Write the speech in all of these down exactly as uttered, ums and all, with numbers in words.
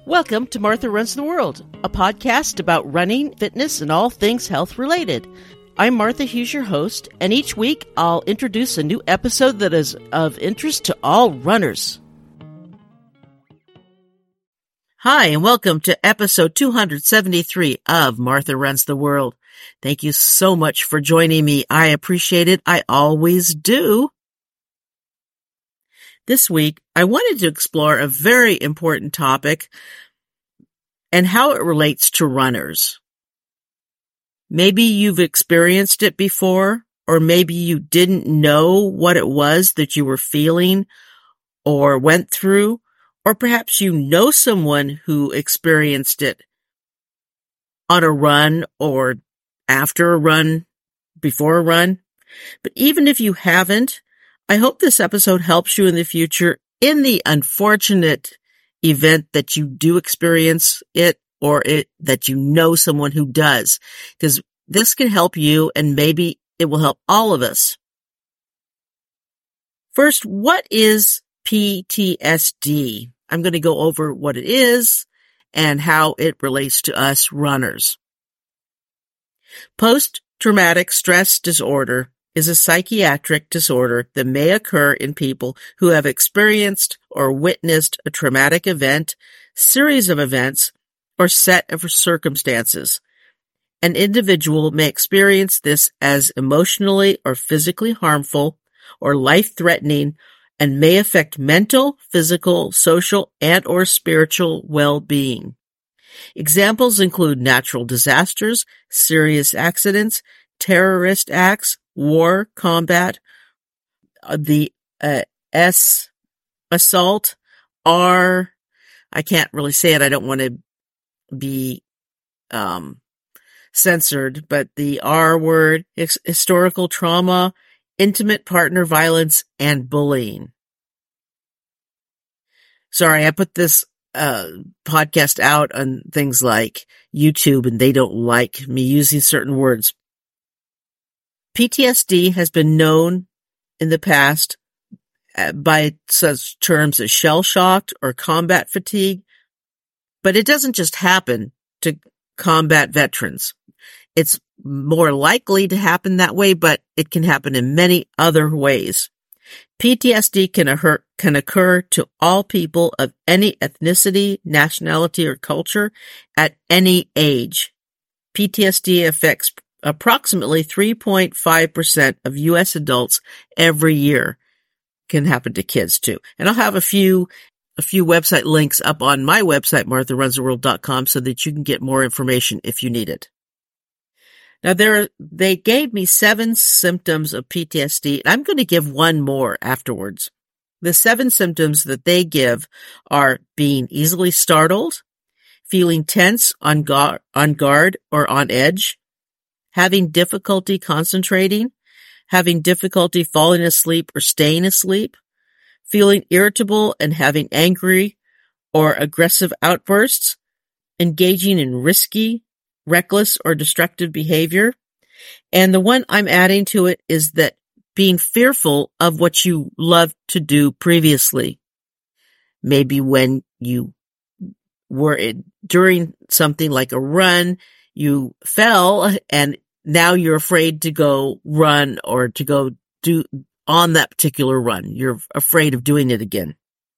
Welcome to Martha Runs the World, a podcast about running, fitness, and all things health related. I'm Martha Hughes, your host, and each week I'll introduce a new episode that is of interest to all runners. Hi, and welcome to episode two hundred seventy-three of Martha Runs the World. Thank you so much for joining me. I appreciate it. I always do. This week, I wanted to explore a very important topic and how it relates to runners. Maybe you've experienced it before, or maybe you didn't know what it was that you were feeling or went through, or perhaps you know someone who experienced it on a run or after a run, before a run. But even if you haven't, I hope this episode helps you in the future in the unfortunate event that you do experience it or it that you know someone who does, because this can help you and maybe it will help all of us. First, what is P T S D? I'm going to go over what it is and how it relates to us runners. Post-traumatic stress disorder is a psychiatric disorder that may occur in people who have experienced or witnessed a traumatic event, series of events, or set of circumstances. An individual may experience this as emotionally or physically harmful or life-threatening and may affect mental, physical, social, and or spiritual well-being. Examples include natural disasters, serious accidents, terrorist acts, war, combat, the uh, S, assault, R, I can't really say it, I don't want to be um, censored, but the R word, his, historical trauma, intimate partner violence, and bullying. Sorry, I put this uh, podcast out on things like YouTube, and they don't like me using certain words. P T S D has been known in the past by such terms as shell-shocked or combat fatigue, but it doesn't just happen to combat veterans. It's more likely to happen that way, but it can happen in many other ways. P T S D can occur, can occur to all people of any ethnicity, nationality, or culture at any age. P T S D affects approximately three point five percent of U S adults every year. Can happen to kids too. And I'll have a few, a few website links up on my website, martha runs the world dot com, so that you can get more information if you need it. Now there, they gave me seven symptoms of P T S D, and I'm going to give one more afterwards. The seven symptoms that they give are being easily startled, feeling tense, on guard, on guard or on edge, having difficulty concentrating, having difficulty falling asleep or staying asleep, feeling irritable and having angry or aggressive outbursts, engaging in risky, reckless, or destructive behavior. And the one I'm adding to it is that being fearful of what you loved to do previously. Maybe when you were in, during something like a run, you fell and now you're afraid to go run or to go do on that particular run. You're afraid of doing it again.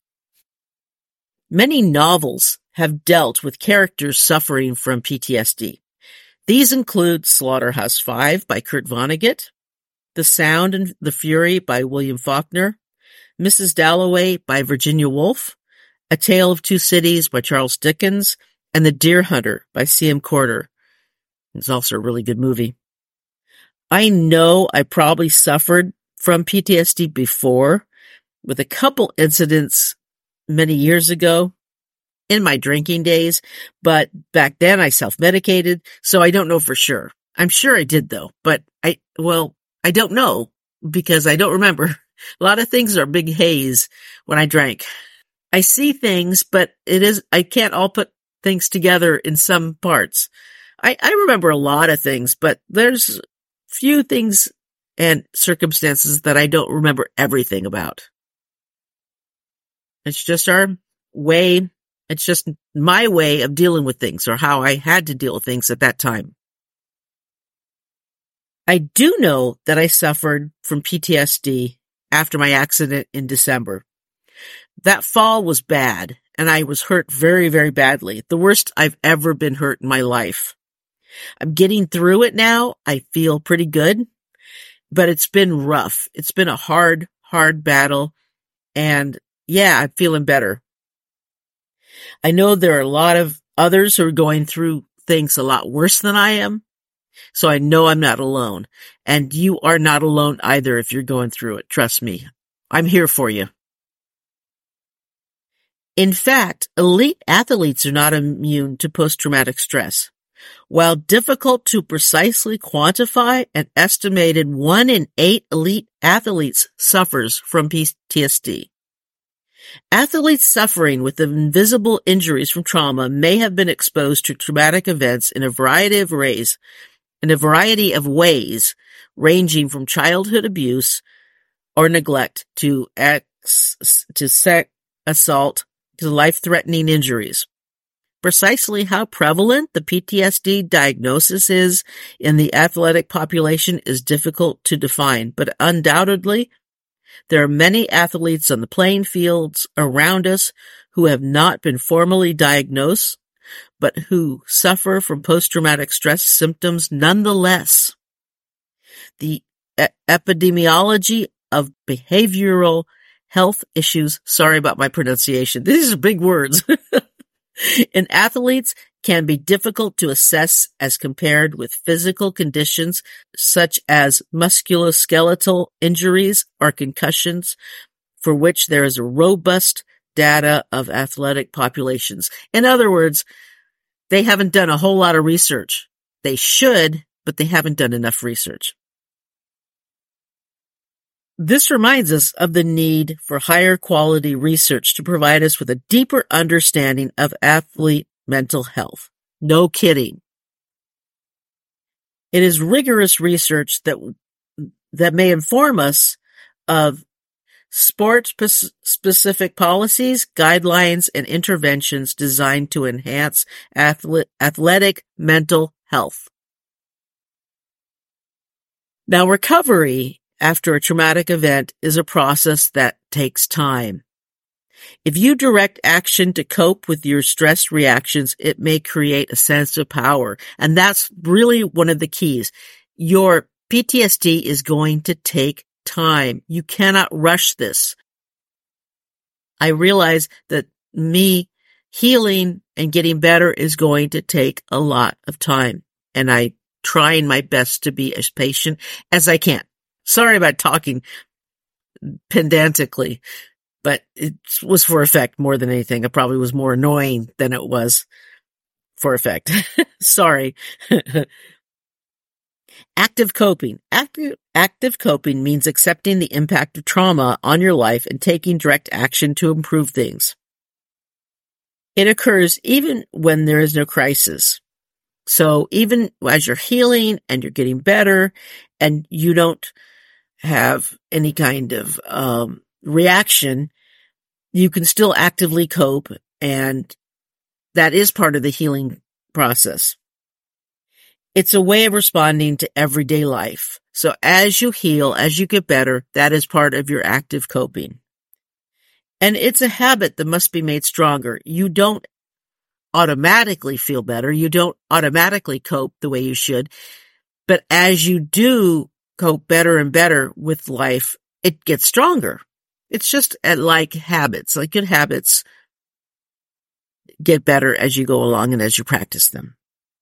Many novels have dealt with characters suffering from P T S D. These include Slaughterhouse-Five by Kurt Vonnegut, The Sound and the Fury by William Faulkner, Missus Dalloway by Virginia Woolf, A Tale of Two Cities by Charles Dickens, and The Deer Hunter by C M Corder. It's also a really good movie. I know I probably suffered from P T S D before, with a couple incidents many years ago in my drinking days, but back then I self-medicated, so I don't know for sure. I'm sure I did though, but I, well, I don't know because I don't remember. A lot of things are a big haze when I drank. I see things, but it is, I can't all put things together in some parts. I, I remember a lot of things, but there's few things and circumstances that I don't remember everything about. It's just our way It's just my way of dealing with things, or how I had to deal with things at that time. I do know that I suffered from P T S D after my accident in December. That fall was bad, and I was hurt very, very badly. The worst I've ever been hurt in my life. I'm getting through it now. I feel pretty good, but it's been rough. It's been a hard, hard battle, and yeah, I'm feeling better. I know there are a lot of others who are going through things a lot worse than I am, so I know I'm not alone. And you are not alone either if you're going through it. Trust me. I'm here for you. In fact, elite athletes are not immune to post-traumatic stress. While difficult to precisely quantify, an estimated one in eight elite athletes suffers from P T S D. Athletes suffering with invisible injuries from trauma may have been exposed to traumatic events in a variety of ways, in a variety of ways, ranging from childhood abuse or neglect to ex, to sex assault to life-threatening injuries. Precisely how prevalent the P T S D diagnosis is in the athletic population is difficult to define, but undoubtedly, there are many athletes on the playing fields around us who have not been formally diagnosed, but who suffer from post-traumatic stress symptoms nonetheless. The e- epidemiology of behavioral health issues, sorry about my pronunciation, these are big words, in athletes can be difficult to assess as compared with physical conditions such as musculoskeletal injuries or concussions, for which there is a robust data of athletic populations. In other words, they haven't done a whole lot of research. They should, but they haven't done enough research. This reminds us of the need for higher quality research to provide us with a deeper understanding of athlete mental health. No kidding. It is rigorous research that that may inform us of sport-specific policies, guidelines, and interventions designed to enhance athlete, athletic mental health. Now, recovery after a traumatic event is a process that takes time. If you direct action to cope with your stress reactions, it may create a sense of power. And that's really one of the keys. Your P T S D is going to take time. You cannot rush this. I realize that me healing and getting better is going to take a lot of time. And I'm trying my best to be as patient as I can. Sorry about talking pedantically, but it was for effect more than anything. It probably was more annoying than it was for effect. Sorry. Active coping. Active, active coping means accepting the impact of trauma on your life and taking direct action to improve things. It occurs even when there is no crisis. So even as you're healing and you're getting better and you don't have any kind of um, reaction, you can still actively cope, and that is part of the healing process. It's a way of responding to everyday life. So as you heal, as you get better, that is part of your active coping. And it's a habit that must be made stronger. You don't automatically feel better. You don't automatically cope the way you should. But as you do cope better and better with life, it gets stronger. It's just like habits, like good habits get better as you go along and as you practice them.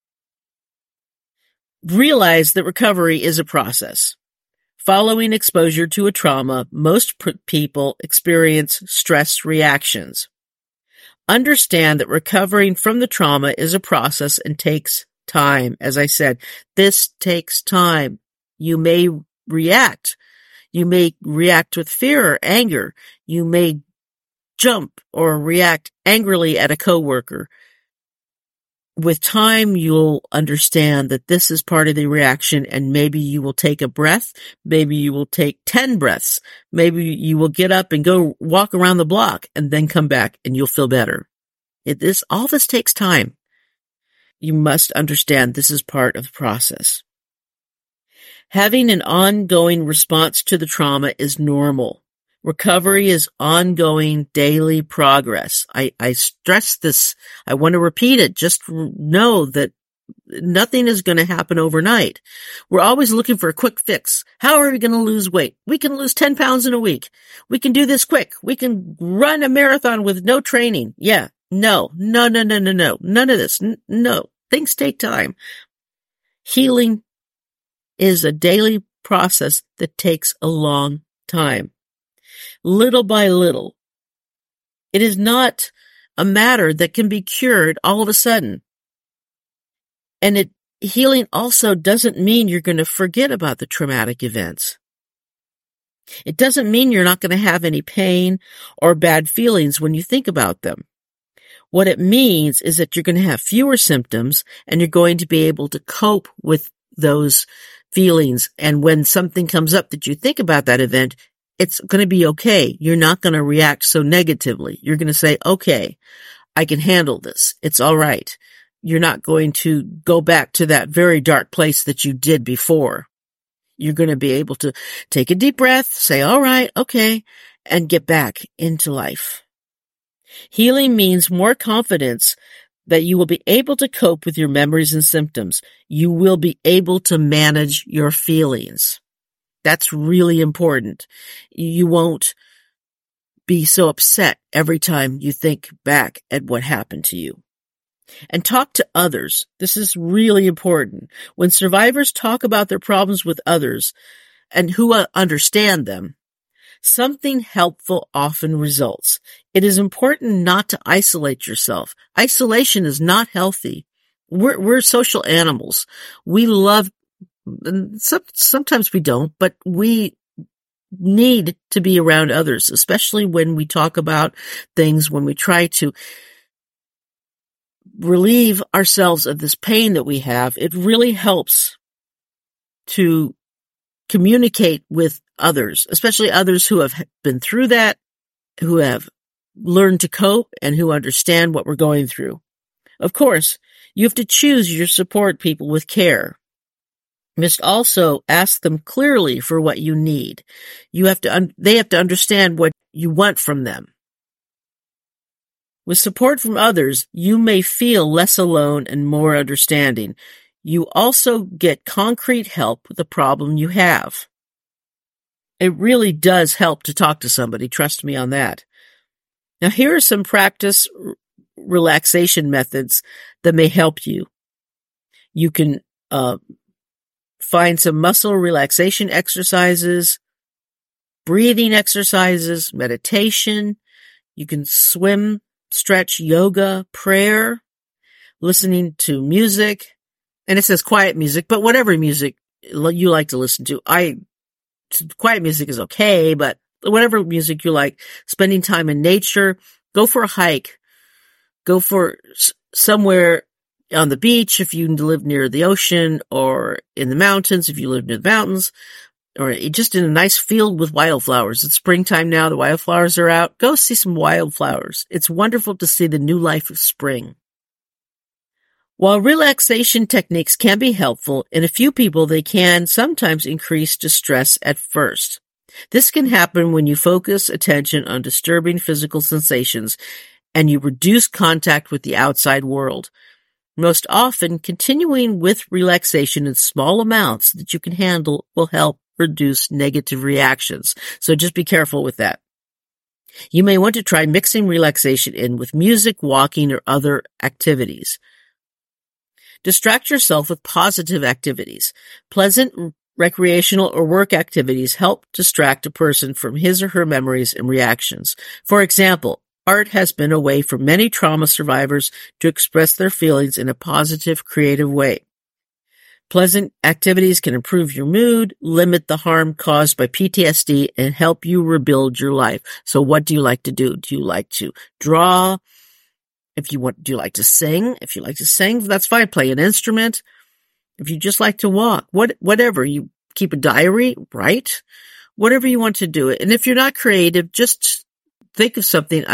Realize that recovery is a process. Following exposure to a trauma, most pr- people experience stress reactions. Understand that recovering from the trauma is a process and takes time. As I said, this takes time. You may react. You may react with fear or anger. You may jump or react angrily at a coworker. With time, you'll understand that this is part of the reaction, and maybe you will take a breath. Maybe you will take ten breaths. Maybe you will get up and go walk around the block and then come back and you'll feel better. It, this, all this takes time. You must understand this is part of the process. Having an ongoing response to the trauma is normal. Recovery is ongoing daily progress. I, I stress this. I want to repeat it. Just know that nothing is going to happen overnight. We're always looking for a quick fix. How are we going to lose weight? We can lose ten pounds in a week. We can do this quick. We can run a marathon with no training. Yeah. No, no, no, no, no, no. None of this. N- no. Things take time. Healing is a daily process that takes a long time. Little by little. It is not a matter that can be cured all of a sudden. And it, healing also doesn't mean you're going to forget about the traumatic events. It doesn't mean you're not going to have any pain or bad feelings when you think about them. What it means is that you're going to have fewer symptoms and you're going to be able to cope with those feelings. And when something comes up that you think about that event, it's going to be okay. You're not going to react so negatively. You're going to say, okay, I can handle this. It's all right. You're not going to go back to that very dark place that you did before. You're going to be able to take a deep breath, say, all right, okay, and get back into life. Healing means more confidence that you will be able to cope with your memories and symptoms. You will be able to manage your feelings. That's really important. You won't be so upset every time you think back at what happened to you. And talk to others. This is really important. When survivors talk about their problems with others and who understand them, something helpful often results. It is important not to isolate yourself. Isolation is not healthy. We're, we're social animals. We love, and some, sometimes we don't, but we need to be around others, especially when we talk about things, when we try to relieve ourselves of this pain that we have. It really helps to communicate with others, especially others who have been through that, who have learned to cope, and who understand what we're going through. Of course, you have to choose your support people with care. You must also ask them clearly for what you need. You have to, un- they have to understand what you want from them. With support from others, you may feel less alone and more understanding. You also get concrete help with the problem you have. It really does help to talk to somebody. Trust me on that. Now, here are some practice r- relaxation methods that may help you. You can uh, find some muscle relaxation exercises, breathing exercises, meditation. You can swim, stretch, yoga, prayer, listening to music. And it says quiet music, but whatever music you like to listen to. I, quiet music is okay, but whatever music you like, spending time in nature, go for a hike, go for somewhere on the beach if you live near the ocean, or in the mountains if you live near the mountains, or just in a nice field with wildflowers. It's springtime now. The wildflowers are out. Go see some wildflowers. It's wonderful to see the new life of spring. While relaxation techniques can be helpful, in a few people they can sometimes increase distress at first. This can happen when you focus attention on disturbing physical sensations and you reduce contact with the outside world. Most often, continuing with relaxation in small amounts that you can handle will help reduce negative reactions. So just be careful with that. You may want to try mixing relaxation in with music, walking, or other activities. Distract yourself with positive activities. Pleasant recreational or work activities help distract a person from his or her memories and reactions. For example, art has been a way for many trauma survivors to express their feelings in a positive, creative way. Pleasant activities can improve your mood, limit the harm caused by P T S D, and help you rebuild your life. So what do you like to do? Do you like to draw? If you want, do you like to sing? If you like to sing, that's fine. Play an instrument. If you just like to walk, what, whatever, you keep a diary, write, whatever you want to do it. And if you're not creative, just think of something. I mean,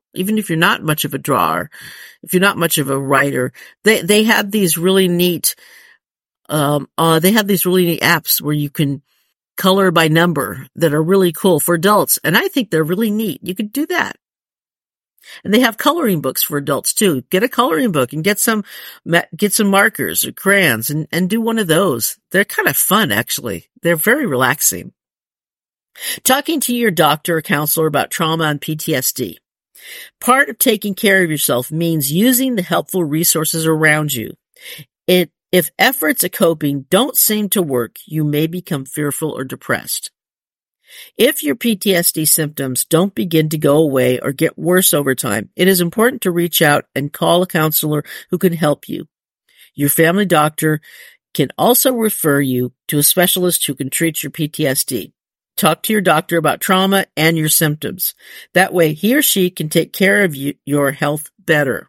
even if you're not much of a drawer, if you're not much of a writer, they, they have these really neat, um, uh, they have these really neat apps where you can color by number that are really cool for adults. And I think they're really neat. You could do that. And they have coloring books for adults too. Get a coloring book and get some, get some markers or crayons and, and do one of those. They're kind of fun, actually. They're very relaxing. Talking to your doctor or counselor about trauma and P T S D. Part of taking care of yourself means using the helpful resources around you. It, if efforts at coping don't seem to work, you may become fearful or depressed. If your P T S D symptoms don't begin to go away or get worse over time, it is important to reach out and call a counselor who can help you. Your family doctor can also refer you to a specialist who can treat your P T S D. Talk to your doctor about trauma and your symptoms. That way, he or she can take care of you, your health better.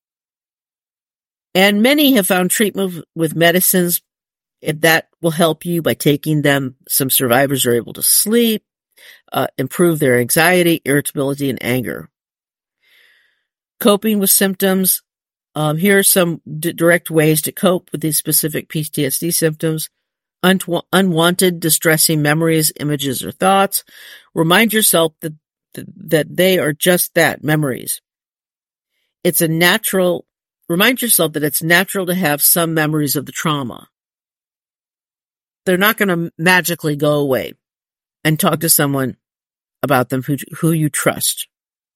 And many have found treatment with medicines. If that will help you by taking them. Some survivors are able to sleep, uh, improve their anxiety, irritability, and anger. Coping with symptoms. Um, here are some d- direct ways to cope with these specific P T S D symptoms. Un- unwanted, distressing memories, images, or thoughts. Remind yourself that, that they are just that, memories. It's a natural, remind yourself that it's natural to have some memories of the trauma. They're not going to magically go away. And talk to someone about them who, who you trust.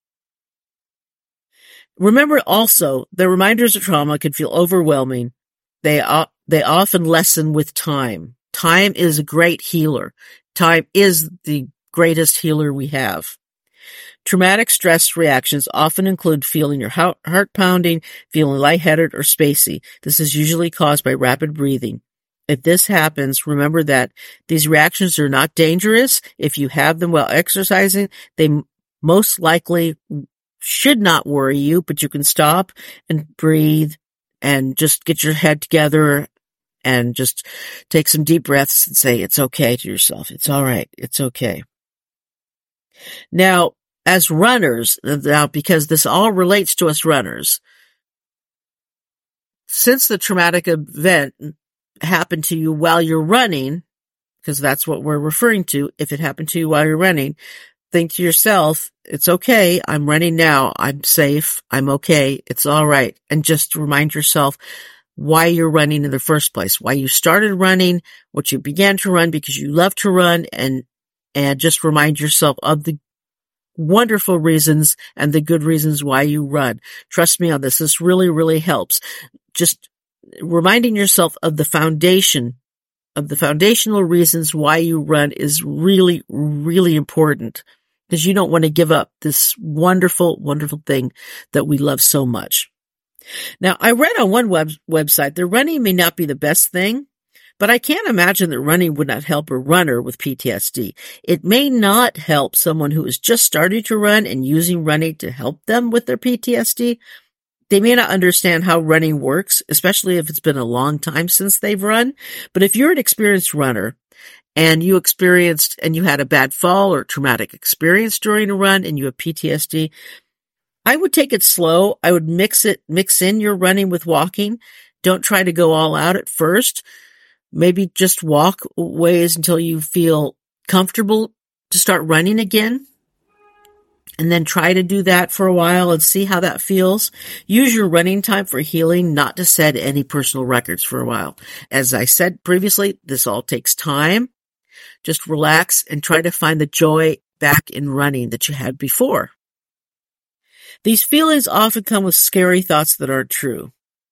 Remember also, the reminders of trauma can feel overwhelming. They, uh, they often lessen with time. Time is a great healer. Time is the greatest healer we have. Traumatic stress reactions often include feeling your heart pounding, feeling lightheaded or spacey. This is usually caused by rapid breathing. If this happens, remember that these reactions are not dangerous. If you have them while exercising, they most likely should not worry you, but you can stop and breathe and just get your head together and just take some deep breaths and say, it's okay to yourself. It's all right. It's okay. Now, as runners, now because this all relates to us runners, since the traumatic event happened to you while you're running, because that's what we're referring to, if it happened to you while you're running, think to yourself, it's okay, I'm running now, I'm safe, I'm okay, it's all right. And just remind yourself why you're running in the first place, why you started running, what you began to run because you love to run, and and just remind yourself of the wonderful reasons and the good reasons why you run. Trust me on this, this really, really helps. Just reminding yourself of the foundation, of the foundational reasons why you run is really, really important, because you don't want to give up this wonderful, wonderful thing that we love so much. Now, I read on one web, website that running may not be the best thing, but I can't imagine that running would not help a runner with P T S D. It may not help someone who is just starting to run and using running to help them with their P T S D. They may not understand how running works, especially if it's been a long time since they've run. But if you're an experienced runner and you experienced and you had a bad fall or traumatic experience during a run and you have P T S D, I would take it slow. I would mix it, mix in your running with walking. Don't try to go all out at first. Maybe just walk ways until you feel comfortable to start running again. And then try to do that for a while and see how that feels. Use your running time for healing, not to set any personal records for a while. As I said previously, this all takes time. Just relax and try to find the joy back in running that you had before. These feelings often come with scary thoughts that aren't true.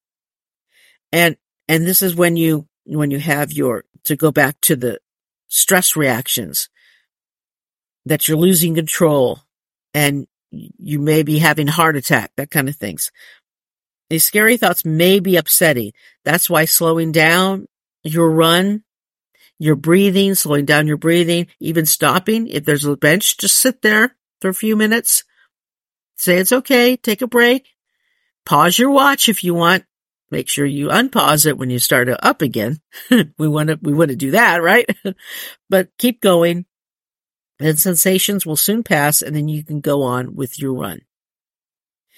And, and this is when you, when you have your, to go back to the stress reactions, that you're losing control and you may be having a heart attack, that kind of things. These scary thoughts may be upsetting. That's why slowing down your run, your breathing, slowing down your breathing, even stopping. If there's a bench, just sit there for a few minutes. Say it's okay. Take a break. Pause your watch if you want. Make sure you unpause it when you start up again. we want to, we want to do that, right? But keep going. And sensations will soon pass, and then you can go on with your run.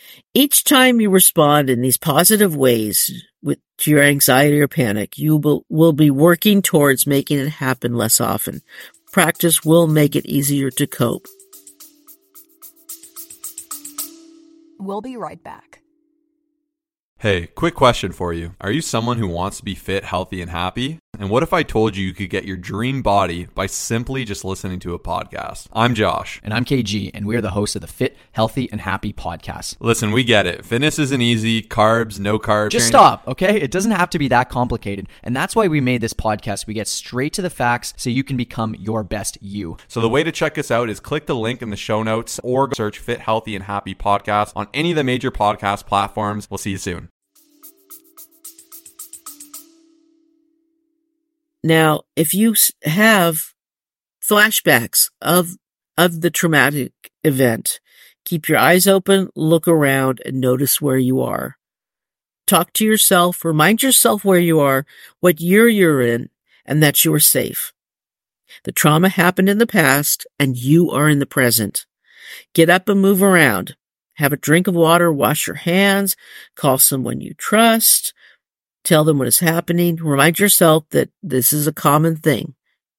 Each time you respond in these positive ways with to your anxiety or panic, you will, will be working towards making it happen less often. Practice will make it easier to cope. We'll be right back. Hey, quick question for you. Are you someone who wants to be fit, healthy, and happy? And what if I told you you could get your dream body by simply just listening to a podcast? I'm Josh. And I'm K G, and we're the hosts of the Fit, Healthy, and Happy podcast. Listen, we get it. Fitness isn't easy. Carbs, no carbs. Just stop, okay? It doesn't have to be that complicated. And that's why we made this podcast. We get straight to the facts so you can become your best you. So the way to check us out is click the link in the show notes or search Fit, Healthy, and Happy podcast on any of the major podcast platforms. We'll see you soon. Now, if you have flashbacks of of the traumatic event, keep your eyes open, look around, and notice where you are. Talk to yourself, remind yourself where you are, what year you're in, and that you are safe. The trauma happened in the past, and you are in the present. Get up and move around. Have a drink of water, wash your hands, call someone you trust. Tell them what is happening. Remind yourself that this is a common thing.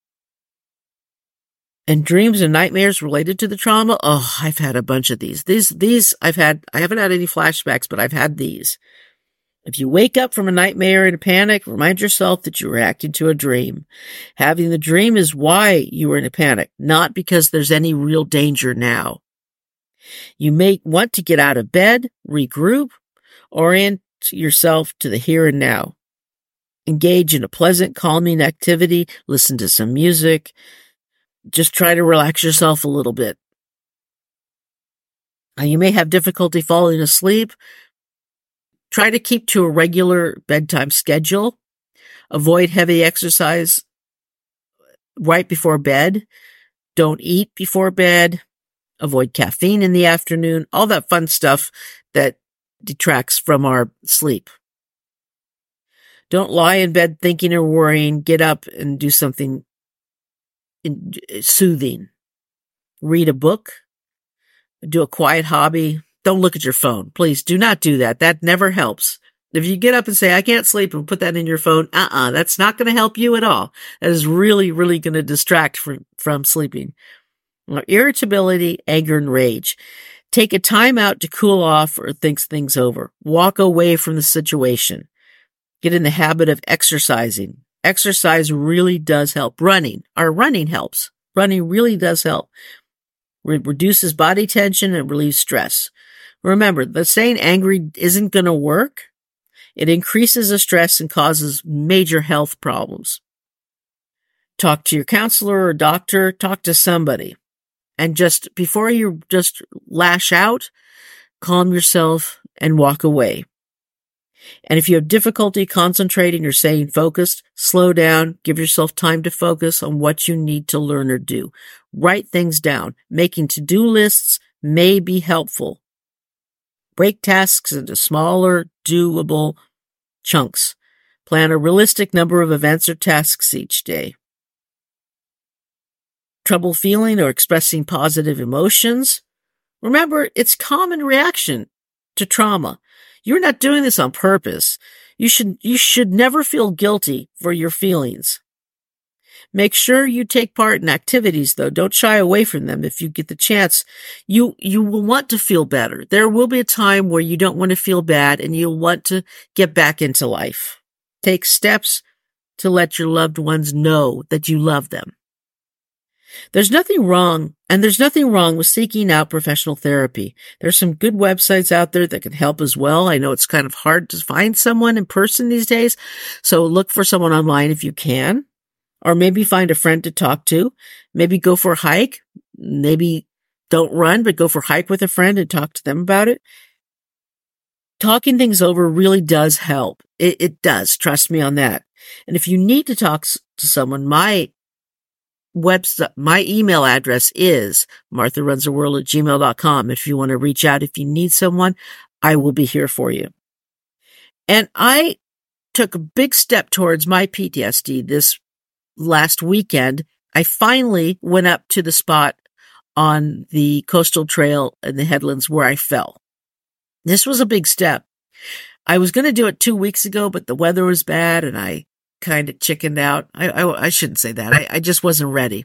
And dreams and nightmares related to the trauma. Oh, I've had a bunch of these. These, these I've had, I haven't had any flashbacks, but I've had these. If you wake up from a nightmare in a panic, remind yourself that you're reacting to a dream. Having the dream is why you were in a panic, not because there's any real danger now. You may want to get out of bed, regroup, orient yourself to the here and now. Engage in a pleasant, calming activity. Listen to some music. Just try to relax yourself a little bit. Now, you may have difficulty falling asleep. Try to keep to a regular bedtime schedule. Avoid heavy exercise right before bed. Don't eat before bed. Avoid caffeine in the afternoon. All that fun stuff that detracts from our sleep. Don't lie in bed thinking or worrying. Get up and do something in, soothing. Read a book. Do a quiet hobby. Don't look at your phone. Please do not do that. That never helps. If you get up and say, I can't sleep, and put that in your phone, uh-uh, that's not going to help you at all. That is really, really going to distract from, from sleeping. Irritability, anger, and rage. Take a time out to cool off or think things over. Walk away from the situation. Get in the habit of exercising. Exercise really does help. Running. Our running helps. Running really does help. It reduces body tension and relieves stress. Remember, the saying angry isn't going to work. It increases the stress and causes major health problems. Talk to your counselor or doctor. Talk to somebody. And just before you just lash out, calm yourself and walk away. And if you have difficulty concentrating or staying focused, slow down, give yourself time to focus on what you need to learn or do. Write things down. Making to-do lists may be helpful. Break tasks into smaller, doable chunks. Plan a realistic number of events or tasks each day. Trouble feeling or expressing positive emotions? Remember, it's common reaction to trauma. You're not doing this on purpose. You should, you should never feel guilty for your feelings. Make sure you take part in activities, though. Don't shy away from them if you get the chance. You, you will want to feel better. There will be a time where you don't want to feel bad and you'll want to get back into life. Take steps to let your loved ones know that you love them. There's nothing wrong, and there's nothing wrong with seeking out professional therapy. There's some good websites out there that can help as well. I know it's kind of hard to find someone in person these days, so look for someone online if you can, or maybe find a friend to talk to. Maybe go for a hike. Maybe don't run, but go for a hike with a friend and talk to them about it. Talking things over really does help. It, it does. Trust me on that. And if you need to talk to someone, my website, my email address is martha runs the world at gmail dot com. If you want to reach out, if you need someone, I will be here for you. And I took a big step towards my P T S D this last weekend. I finally went up to the spot on the coastal trail in the headlands where I fell. This was a big step. I was going to do it two weeks ago, but the weather was bad and I kind of chickened out. I, I, I shouldn't say that. I, I just wasn't ready.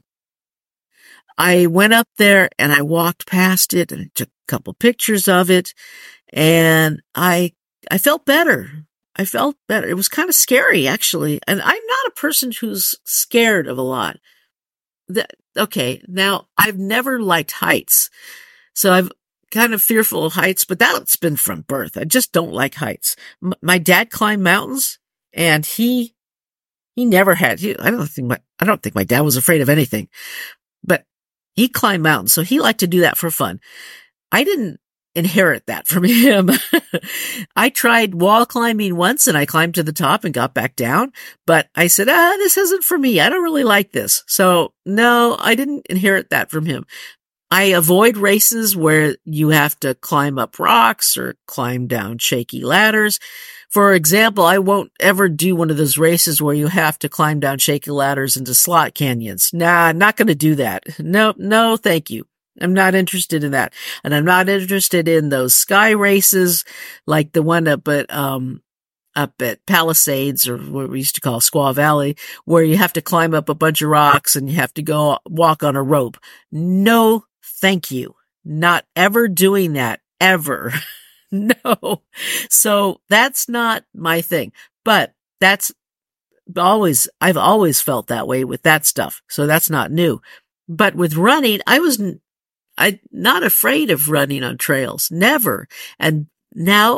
I went up there and I walked past it and took a couple pictures of it, and I, I felt better. I felt better. It was kind of scary, actually. And I'm not a person who's scared of a lot. That, okay. Now I've never liked heights, so I've kind of fearful of heights, but that's been from birth. I just don't like heights. M- my dad climbed mountains, and he, he never had, he, I don't think my, I don't think my dad was afraid of anything, but he climbed mountains. So he liked to do that for fun. I didn't inherit that from him. I tried wall climbing once, and I climbed to the top and got back down, but I said, ah, this isn't for me. I don't really like this. So no, I didn't inherit that from him. I avoid races where you have to climb up rocks or climb down shaky ladders. For example, I won't ever do one of those races where you have to climb down shaky ladders into slot canyons. Nah, I'm not going to do that. No, no, thank you. I'm not interested in that. And I'm not interested in those sky races like the one up at, um, up at Palisades, or what we used to call Squaw Valley, where you have to climb up a bunch of rocks and you have to go walk on a rope. No, thank you. Not ever doing that, ever. No. So that's not my thing, but that's always, I've always felt that way with that stuff. So that's not new. But with running, I was I'm not afraid of running on trails. Never. And now,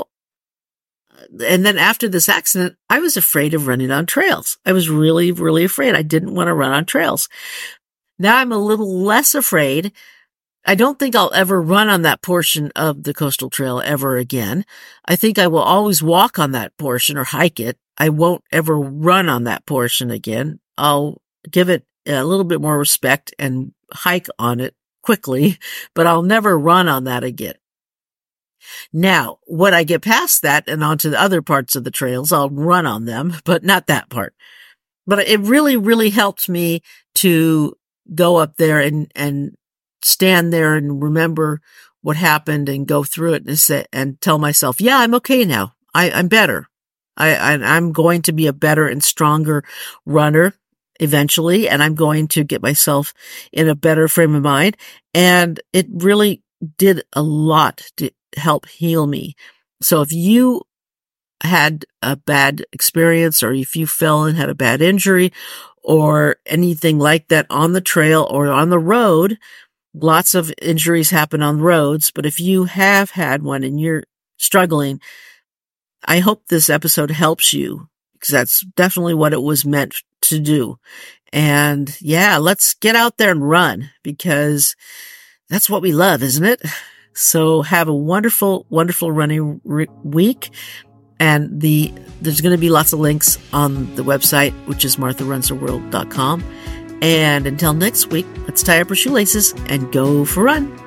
and then after this accident, I was afraid of running on trails. I was really, really afraid. I didn't want to run on trails. Now I'm a little less afraid. I don't think I'll ever run on that portion of the Coastal Trail ever again. I think I will always walk on that portion or hike it. I won't ever run on that portion again. I'll give it a little bit more respect and hike on it quickly, but I'll never run on that again. Now, when I get past that and onto the other parts of the trails, I'll run on them, but not that part. But it really, really helped me to go up there and, and stand there and remember what happened and go through it and say, and tell myself, yeah, I'm okay now. I, I'm better. I, I, I'm going to be a better and stronger runner eventually, and I'm going to get myself in a better frame of mind. And it really did a lot to help heal me. So if you had a bad experience, or if you fell and had a bad injury or anything like that on the trail or on the road, lots of injuries happen on roads, but if you have had one and you're struggling, I hope this episode helps you, because that's definitely what it was meant to do. And yeah, let's get out there and run, because that's what we love, isn't it? So have a wonderful, wonderful running re- week. And the, there's going to be lots of links on the website, which is martha runs the world dot com. And until next week, let's tie up our shoelaces and go for a run.